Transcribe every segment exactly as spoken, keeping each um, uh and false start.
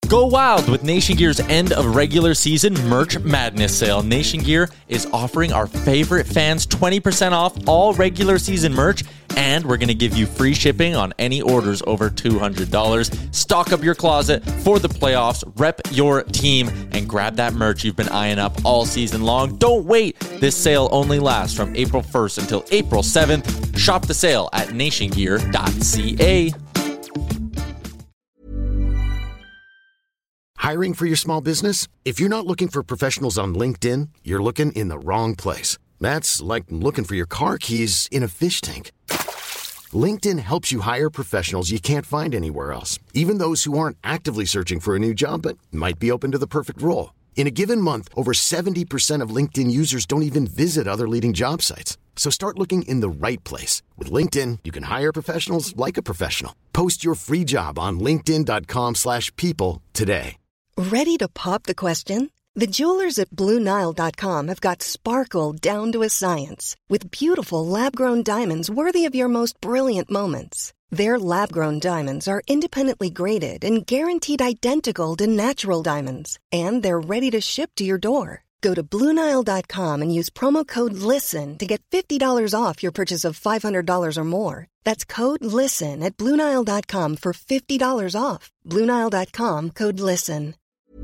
Go wild with Nation Gear's end of regular season merch madness sale. Nation Gear is offering our favorite fans twenty percent off all regular season merch, and we're going to give you free shipping on any orders over two hundred dollars. Stock up your closet for the playoffs, rep your team, and grab that merch you've been eyeing up all season long. Don't wait. This sale only lasts from April first until April seventh. Shop the sale at nation gear dot c a. Hiring for your small business? If you're not looking for professionals on LinkedIn, you're looking in the wrong place. That's like looking for your car keys in a fish tank. LinkedIn helps you hire professionals you can't find anywhere else, even those who aren't actively searching for a new job but might be open to the perfect role. In a given month, over seventy percent of LinkedIn users don't even visit other leading job sites. So start looking in the right place. With LinkedIn, you can hire professionals like a professional. Post your free job on linkedin dot com slash people today. Ready to pop the question? The jewelers at Blue Nile dot com have got sparkle down to a science with beautiful lab-grown diamonds worthy of your most brilliant moments. Their lab-grown diamonds are independently graded and guaranteed identical to natural diamonds, and they're ready to ship to your door. Go to Blue Nile dot com and use promo code LISTEN to get fifty dollars off your purchase of five hundred dollars or more. That's code LISTEN at Blue Nile dot com for fifty dollars off. Blue Nile dot com, code LISTEN.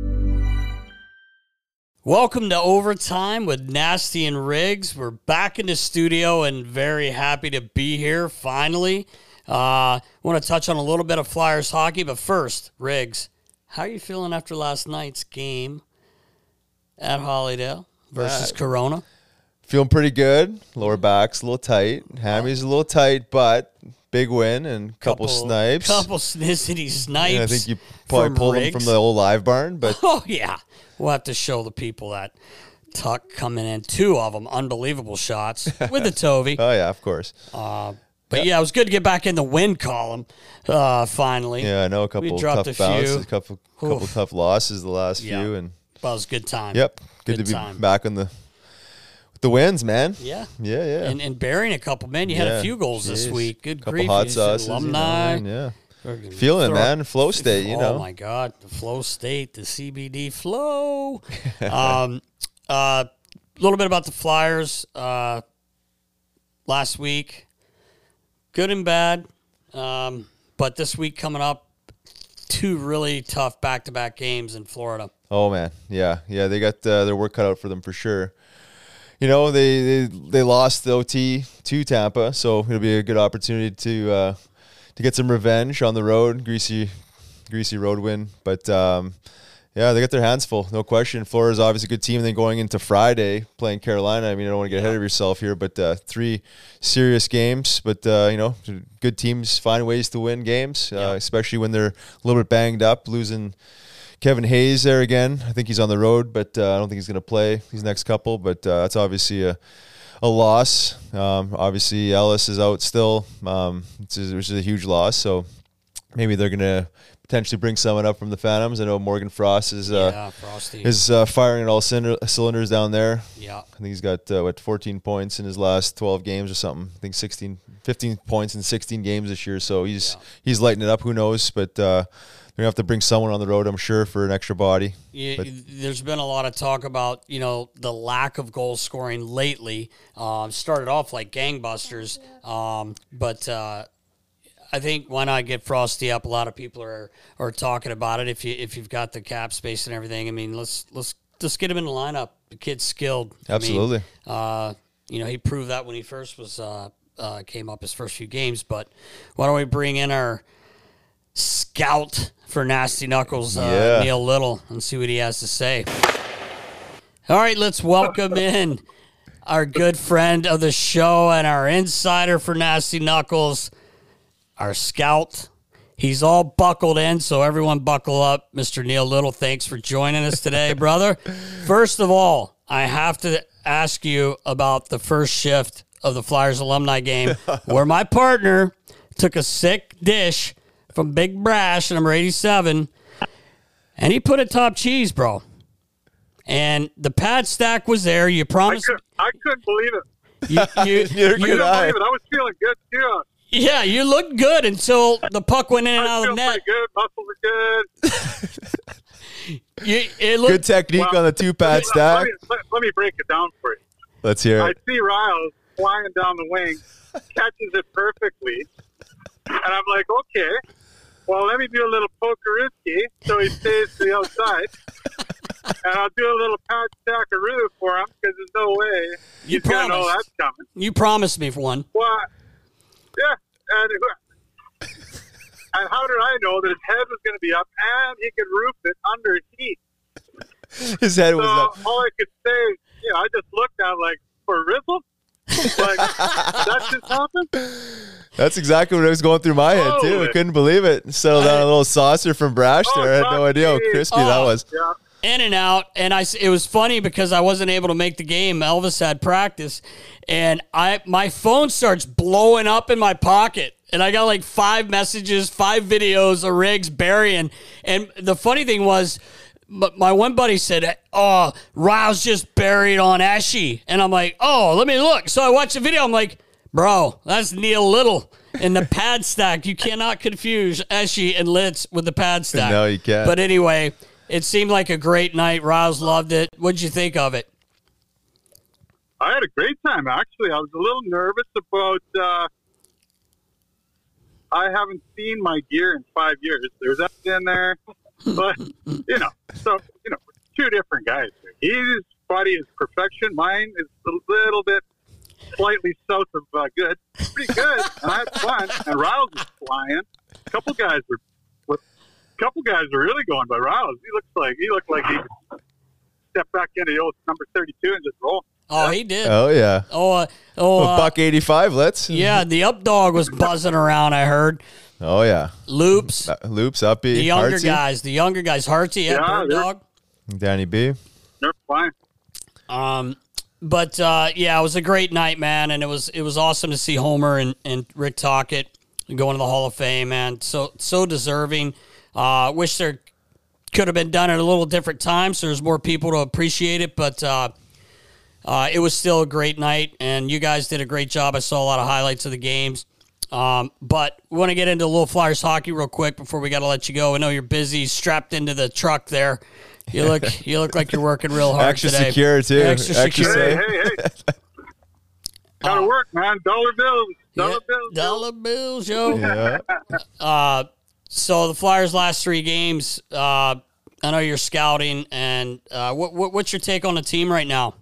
Welcome to Overtime with Nasty and Riggs. We're back in the studio and very happy to be here finally. I uh, want to touch on a little bit of Flyers hockey, but first, Riggs, how are you feeling after last night's game at Hollydale versus uh, Corona? Feeling pretty good. Lower back's a little tight. Hammy's a little tight, but big win and couple, couple snipes. Couple snicity snipes. And I think you probably pulled Riggs. them from the old live barn. But oh, yeah. We'll have to show the people that Tuck coming in. Two of them, unbelievable shots with the Tovey. Oh, yeah, of course. Uh, but, yeah. yeah, it was good to get back in the win column uh, finally. Yeah, I know a couple tough a bounces, a couple, couple tough losses the last yeah. few. And well, it was a good time. Yep, good, good to be time. back on the the wins, man. Yeah. Yeah, yeah. And, and burying a couple, man. You yeah. had a few goals Jeez. this week. Good couple grief. Hot sauces, alumni. You know, yeah. Feeling it, man. Flow state, you oh know. Oh, my God. The flow state, the C B D flow. um, uh, a little bit about the Flyers uh, last week. Good and bad. Um, but this week coming up, two really tough back-to-back games in Florida. Oh, man. Yeah. Yeah, they got uh, their work cut out for them for sure. You know, they, they, they lost the O T to Tampa, so it'll be a good opportunity to uh, – to get some revenge on the road, greasy, greasy road win. But um, yeah, they got their hands full, no question. Florida's obviously a good team. And then going into Friday playing Carolina. I mean, I don't want to get ahead of yourself here, but uh, three serious games. But uh, you know, good teams find ways to win games, uh, yeah. especially when they're a little bit banged up. Losing Kevin Hayes there again. I think he's on the road, but uh, I don't think he's going to play these next couple. But uh, that's obviously a. A loss. Um, obviously, Ellis is out still, um, which is, which is a huge loss. So maybe they're going to potentially bring someone up from the Phantoms. I know Morgan Frost is uh, yeah, Frosty. is uh, firing at all cylinders down there. Yeah, I think he's got uh, what fourteen points in his last twelve games or something. I think sixteen, fifteen points in sixteen games this year. So he's yeah. he's lighting it up. Who knows? But uh, they're gonna have to bring someone on the road, I'm sure, for an extra body. Yeah, there's been a lot of talk about, you know, the lack of goal scoring lately. Um, started off like gangbusters, um, but uh, I think why not get Frosty up? A lot of people are are talking about it. If you if you've got the cap space and everything, I mean, let's let's just get him in the lineup. The kid's skilled. Absolutely. I mean, uh, you know, he proved that when he first was uh, uh, came up his first few games. But why don't we bring in our scout for Nasty Knuckles, uh, yeah. Neil Little, and see what he has to say. All right, let's welcome in our good friend of the show and our insider for Nasty Knuckles, our scout. He's all buckled in, so everyone buckle up. Mister Neil Little, thanks for joining us today, brother. First of all, I have to ask you about the first shift of the Flyers alumni game where my partner took a sick dish from Big Brash, number eighty-seven, and he put a top cheese, bro. And the pad stack was there. You promised. I, could, I couldn't believe it. You, you, Neither you, could I. I was feeling good, too. Yeah, you looked good until the puck went in and I out of the net. Pretty good. Muscles are good. You, it looked, Good technique Well, on the two pad Let stack. me, let, let me break it down for you. Let's hear I it. see Riles flying down the wing, catches it perfectly, and I'm like, okay, well, let me do a little poker-risky so he stays to the outside, and I'll do a little pad stackaroo for him because there's no way You he's going to know promised. that's coming. you promised me for one. Well, yeah, and, and how did I know that his head was going to be up and he could roof it under heat? His head So was up. all I could say, you know, I just looked at it like, for Rizzle? Like, that just happened? That's exactly what was going through my head, too. I Holy. couldn't believe it. Settled down a little saucer from Brash Oh, there. I had no idea how geez. crispy that Oh. was. Yeah. In and out, and I. It was funny because I wasn't able to make the game. Elvis had practice, and I my phone starts blowing up in my pocket, and I got like five messages, five videos of Riggs burying. And the funny thing was, m- my one buddy said, "Oh, Riles just buried on Eshy," and I'm like, "Oh, let me look." So I watched the video. I'm like, "Bro, that's Neil Little." In the pad stack, you cannot confuse Eshy and Litz with the pad stack. No, you can't. But anyway, it seemed like a great night. Riles loved it. What'd you think of it? I had a great time, actually. I was a little nervous about, uh, I haven't seen my gear in five years. There's that in there. But, you know, so, you know, two different guys. His body is perfection. Mine is a little bit slightly south of uh, good. Pretty good. And I had fun. And Riles was flying. A couple guys were, were a couple guys were really going by Riles. He looks like he looked like he could step back into the old number thirty-two and just roll. Oh, he did. Oh, yeah. Oh, uh, oh, A uh, buck eighty-five, let's. yeah. The up dog was buzzing around. I heard Oh, yeah. loops. Uh, Loops, Uppy, The younger Hartsey, guys, the younger guys, Hartsey, yeah, Yeah, Bird they're- dog. Danny B. They're fine. Um, but uh, yeah, it was a great night, man, and it was it was awesome to see Homer and, and Rick Tocchet going to the Hall of Fame, man. So so deserving. Uh, wish there could have been done at a little different time, so there's more people to appreciate it. But uh, uh, it was still a great night, and you guys did a great job. I saw a lot of highlights of the games. Um, but we want to get into Little Flyers hockey real quick before we got to let you go. I know you're busy, strapped into the truck there. You look, you look like you're working real hard Extra today. secure, too. Extra, Extra secure. Hey, safe. hey, hey. Gotta work, man. Dollar bills. Dollar Yeah, bills. dollar bills, yo. Yeah. Uh, so the Flyers' last three games. Uh, I know you're scouting, and uh, what, what what's your take on the team right now?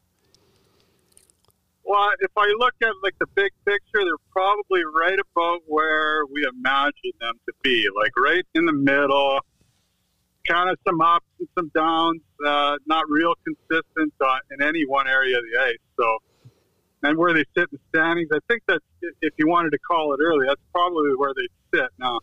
Well, if I look at like the big picture, they're probably right about where we imagined them to be, like right in the middle. Kind of some ups and some downs, uh, not real consistent uh, in any one area of the ice. So, and where they sit in the standings, I think that's, if you wanted to call it early, that's probably where they sit now.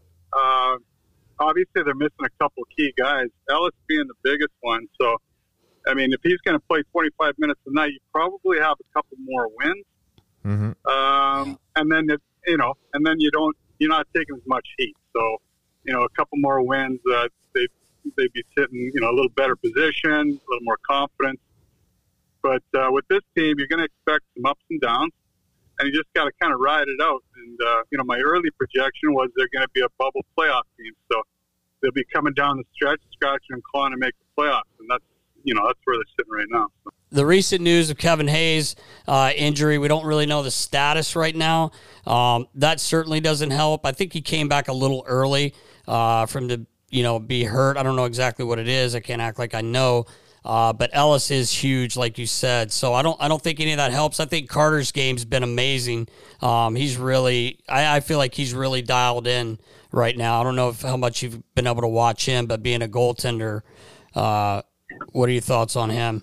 Uh, obviously, they're missing a couple key guys, Ellis being the biggest one. So, I mean, if he's going to play twenty-five minutes a night, you probably have a couple more wins. Mm-hmm. Um, and then, if, you know, and then you don't, you're not taking as much heat. So, you know, a couple more wins, uh, they, they'd be sitting, you know, a little better position, a little more confidence. But uh, with this team, you're going to expect some ups and downs, and you just got to kind of ride it out. And, uh, you know, my early projection was they're going to be a bubble playoff team. So they'll be coming down the stretch, scratching and clawing to make the playoffs. And that's, you know, that's where they're sitting right now. So. The recent news of Kevin Hayes' uh, injury, we don't really know the status right now. Um, that certainly doesn't help. I think he came back a little early uh, from to you know be hurt. I don't know exactly what it is. I can't act like I know. Uh, but Ellis is huge, like you said. So I don't I don't think any of that helps. I think Carter's game's been amazing. Um, he's really I, I feel like he's really dialed in right now. I don't know if, how much you've been able to watch him, but being a goaltender, uh, what are your thoughts on him?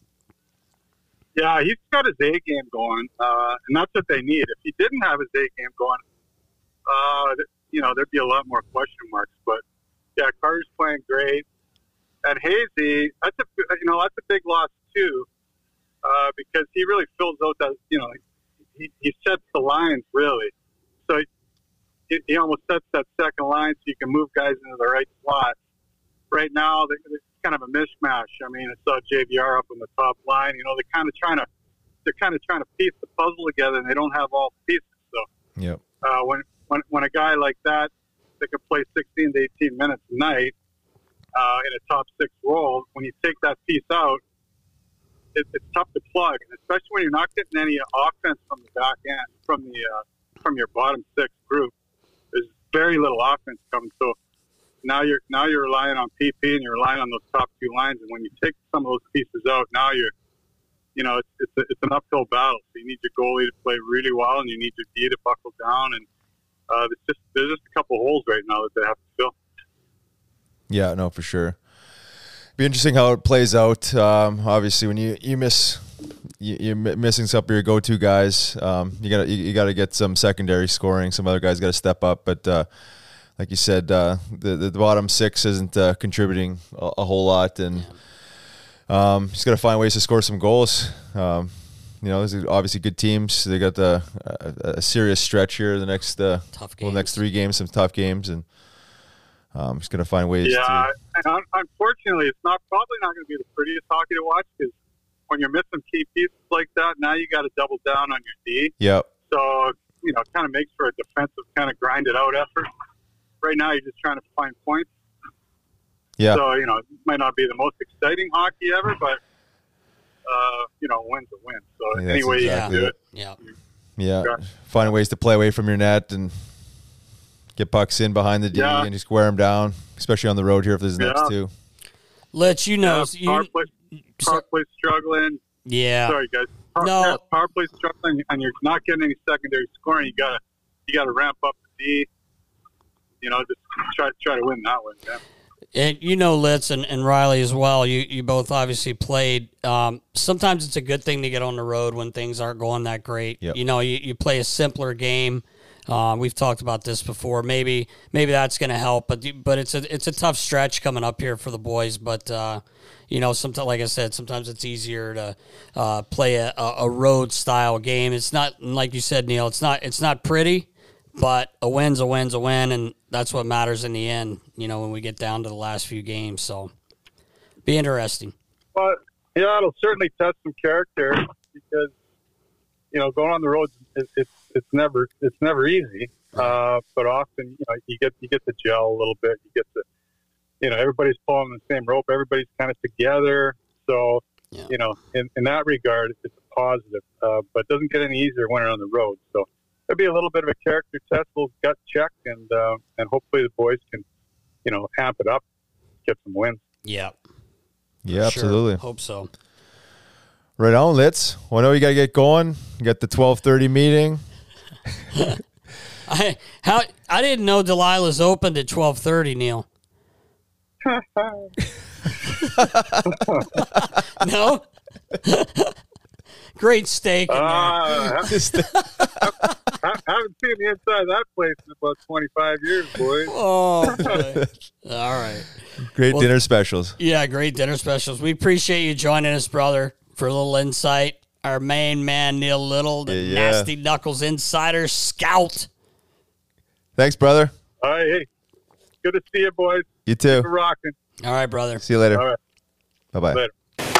Yeah, he's got his A game going, uh, and that's what they need. If he didn't have his A game going, uh, you know, there'd be a lot more question marks. But yeah, Carter's playing great, and Hazy, that's a you know that's a big loss too, uh, because he really fills out that you know he, he sets the lines really, so he, he almost sets that second line so you can move guys into the right slot. Right now, it's kind of a mishmash. I mean, I saw J V R up on the top line. You know, they're kind of trying to they're kind of trying to piece the puzzle together, and they don't have all the pieces. So, Yep. uh, when when when a guy like that that can play sixteen to eighteen minutes a night, uh, in a top six role, when you take that piece out, it, it's tough to plug, and especially when you're not getting any offense from the back end, from the uh, from your bottom six group. There's very little offense coming. So now you're now you're relying on P P and you're relying on those top two lines. And when you take some of those pieces out, now you're, you know, it's it's, a, it's an uphill battle. So you need your goalie to play really well, and you need your D to buckle down. And uh, there's just there's just a couple holes right now that they have to fill. Yeah, no, for sure. Be interesting how it plays out. Um, obviously, when you you miss. You're missing some of your go-to guys. Um, you got you, you got to get some secondary scoring. Some other guys got to step up. But uh, like you said, uh, the the bottom six isn't uh, contributing a, a whole lot, and um, just got to find ways to score some goals. Um, you know, there's obviously good teams. They got the a, a serious stretch here. The next uh, tough games. Well, next three games, some tough games, and um, just gonna find ways. Yeah, to, and unfortunately, it's not probably not going to be the prettiest hockey to watch because when you're missing key pieces like that, now you got to double down on your D. Yep. So, you know, it kind of makes for a defensive kind of grinded out effort. Right now, you're just trying to find points. Yeah. So, you know, it might not be the most exciting hockey ever, but, uh, you know, win's a win. So, Yeah, anyway exactly you can do it. Yeah. Yeah. Find ways to play away from your net and get pucks in behind the D Yeah. and just wear them down, especially on the road here if there's Yeah. next two. Let you know. Yeah, you, power play, power play struggling. yeah. Sorry, guys. Power, No. yeah, power play struggling, and you're not getting any secondary scoring. You got to you got to ramp up the D. You know, just try try to win that one. Yeah. And you know, Litz and, and Riley as well, you, you both obviously played. Um, sometimes it's a good thing to get on the road when things aren't going that great. Yep. You know, you, you play a simpler game. Um, we've talked about this before. Maybe maybe that's going to help, but but it's a it's a tough stretch coming up here for the boys. But uh, you know, sometimes, like I said, sometimes it's easier to uh, play a, a road style game. It's not like you said, Neil. It's not it's not pretty, but a win's a win's a win, and that's what matters in the end. You know, when we get down to the last few games, so be interesting. But yeah, it'll certainly test some character because you know going on the road it's it's, it's never it's never easy. Uh, but often you know you get you get to gel a little bit. You get to you know everybody's pulling the same rope. Everybody's kind of together. So Yeah. you know in, in that regard it's a positive. Uh, but it doesn't get any easier when you're on the road. So there'll be a little bit of a character test, a little gut check, and uh, and hopefully the boys can you know amp it up, get some wins. Yeah. Yeah, Sure. absolutely. Hope so. Right on, Litz. Well, I know you got to get going. You got the twelve thirty meeting. I how I didn't know Delilah's opened at twelve thirty, Neil. No? Great steak in there. Uh, I haven't seen the inside of that place in about twenty-five years, boys. Oh, boy. All right. Great Well- dinner specials. Yeah, great dinner specials. We appreciate you joining us, brother, for a little insight. Our main man, Neil Little, the Yeah, yeah. Nasty Knuckles Insider Scout. Thanks, brother. All right, hey, good to see you, boys. You too. We're rocking. All right, brother. See you later. All right, Bye-bye. later.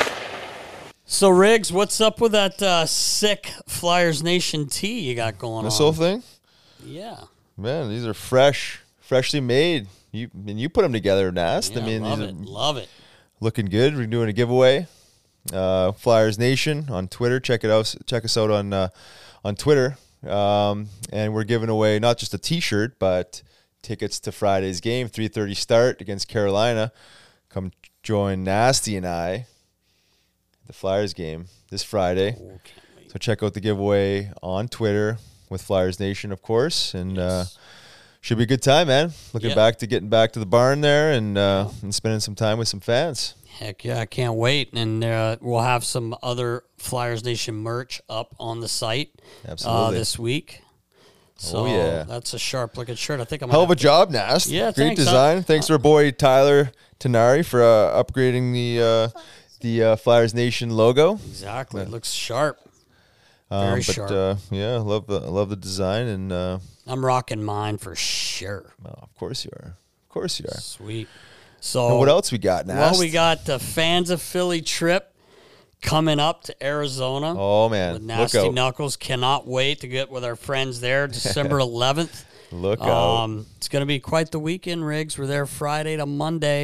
So, Riggs, what's up with that uh, sick Flyers Nation tee you got going This on? whole thing? Yeah. Man, these are fresh, freshly made. You and you put them together, Nast. Yeah, I mean, love these it. are Love it. looking good. We're doing a giveaway. Uh, Flyers Nation on Twitter. Check it out. Check us out on uh, on Twitter. Um, and we're giving away not just a T-shirt, but tickets to Friday's game, three thirty start against Carolina. Come join Nasty and I at the Flyers game this Friday. Oh, can't wait. So check out the giveaway on Twitter with Flyers Nation, of course, and uh, should be a good time, man. Looking Yeah. back to getting back to the barn there and uh, and spending some time with some fans. Heck yeah, I can't wait. And uh, we'll have some other Flyers Nation merch up on the site uh, Absolutely. this week. So Oh, yeah. that's a sharp looking shirt. I think I'm Hell of a have to- job, Nast. Yeah, great thanks, design. huh? Thanks to our boy Tyler Tenari for uh, upgrading the uh, the uh, Flyers Nation logo. Exactly. It looks sharp. Um, Very but sharp. Uh, yeah, love the love the design, and uh, I'm rocking mine for sure. well, of course you are. Of course you are. Sweet. So And what else we got, Nast? Well, we got the Fans of Philly trip coming up to Arizona. Oh man, with look Nasty out! Knuckles. Cannot wait to get with our friends there December eleventh. Look out! Um, it's going to be quite the weekend, Riggs. We're there Friday to Monday.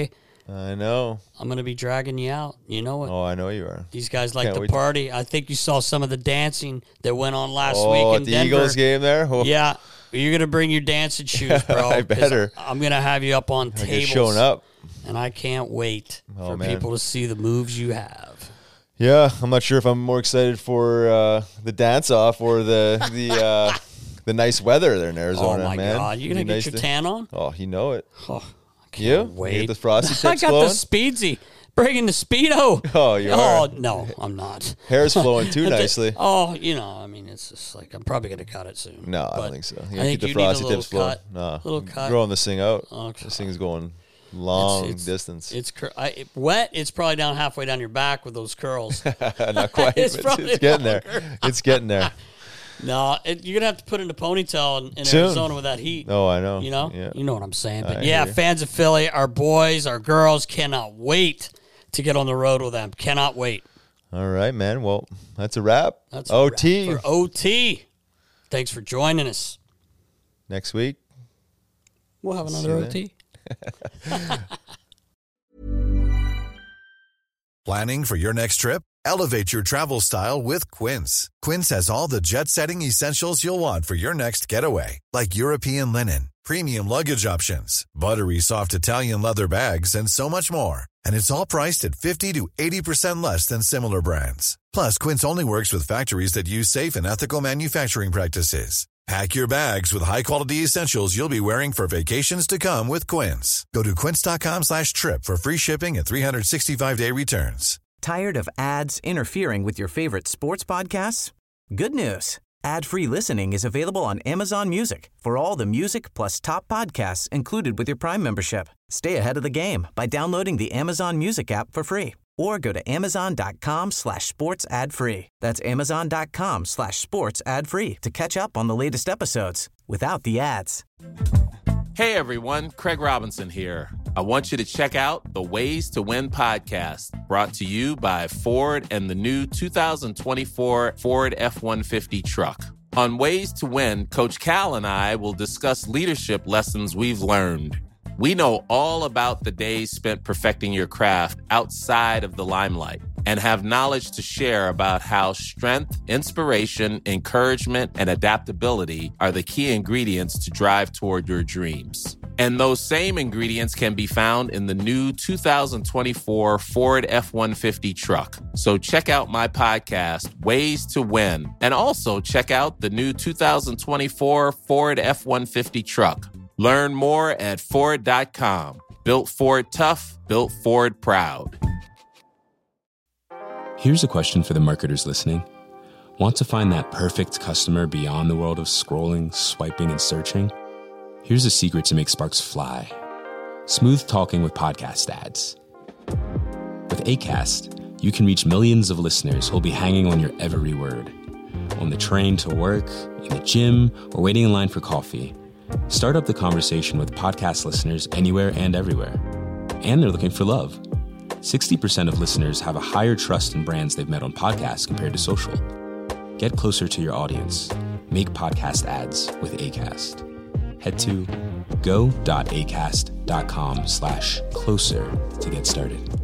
I know. I'm going to be dragging you out. You know it. Oh, I know you are. These guys like Can't to wait. party. I think you saw some of the dancing that went on last Oh, week in at the Denver. Eagles game there? Oh, Yeah. You're going to bring your dancing shoes, bro. I 'cause better. I'm going to have you up on I get tables. showing up. And I can't wait Oh, for man. people to see the moves you have. Yeah, I'm not sure if I'm more excited for uh, the dance off or the the uh, the nice weather there in Arizona, Oh, my man. God. You're It'd going be to nice get your to- tan on? Oh, you know it. Oh, I can't You? wait. You get the frosty I tips got flowing? the Speedsy. Bringing the Speedo. Oh, you Oh, are. no, I'm not. Hair's flowing too nicely. Oh, you know, I mean, it's just like I'm probably going to cut it soon. No, I But don't think so. You I gotta think keep the you need a frosty little tips flowing. cut. No, Little cut. growing this thing out. Okay. This thing's going long It's- it's- distance. It's cur- I, it, wet. It's probably down halfway down your back with those curls. Not quite, It's but probably it's getting there. longer. It's getting there. No, it, you're gonna have to put in a ponytail in, in Soon. Arizona with that heat. Oh, I know. You know, Yeah. you know what I'm saying. But I yeah, hear you. fans of Philly, our boys, our girls, cannot wait to get on the road with them. Cannot wait. All right, man. Well, that's a wrap. That's a O wrap T for O T. Thanks for joining us. next week. We'll have See another you O T. Planning for your next trip? Elevate your travel style with Quince. Quince has all the jet-setting essentials you'll want for your next getaway, like European linen, premium luggage options, buttery soft Italian leather bags, and so much more. And it's all priced at fifty to eighty percent less than similar brands. Plus, Quince only works with factories that use safe and ethical manufacturing practices. Pack your bags with high-quality essentials you'll be wearing for vacations to come with Quince. Go to quince.com slash trip for free shipping and three sixty-five day returns. Tired of ads interfering with your favorite sports podcasts? Good news. Ad-free listening is available on Amazon Music for all the music plus top podcasts included with your Prime membership. Stay ahead of the game by downloading the Amazon Music app for free or go to amazon.com slash sports ad free. That's amazon.com slash sports ad free to catch up on the latest episodes without the ads. Hey everyone, Craig Robinson here. I want you to check out the Ways to Win podcast, brought to you by Ford and the new two thousand twenty-four Ford F one fifty truck. On Ways to Win, Coach Cal and I will discuss leadership lessons we've learned. We know all about the days spent perfecting your craft outside of the limelight and have knowledge to share about how strength, inspiration, encouragement, and adaptability are the key ingredients to drive toward your dreams. And those same ingredients can be found in the new two thousand twenty-four Ford F one fifty truck. So check out my podcast, Ways to Win, and also check out the new two thousand twenty-four Ford F one fifty truck. Learn more at Ford dot com. Built Ford tough, built Ford proud. Here's a question for the marketers listening. Want to find that perfect customer beyond the world of scrolling, swiping, and searching? Here's a secret to make sparks fly. Smooth talking with podcast ads. With Acast, you can reach millions of listeners who'll be hanging on your every word. On the train to work, in the gym, or waiting in line for coffee. Start up the conversation with podcast listeners anywhere and everywhere. And they're looking for love. sixty percent of listeners have a higher trust in brands they've met on podcasts compared to social. Get closer to your audience. Make podcast ads with Acast. Head to go.acast.com slash closer to get started.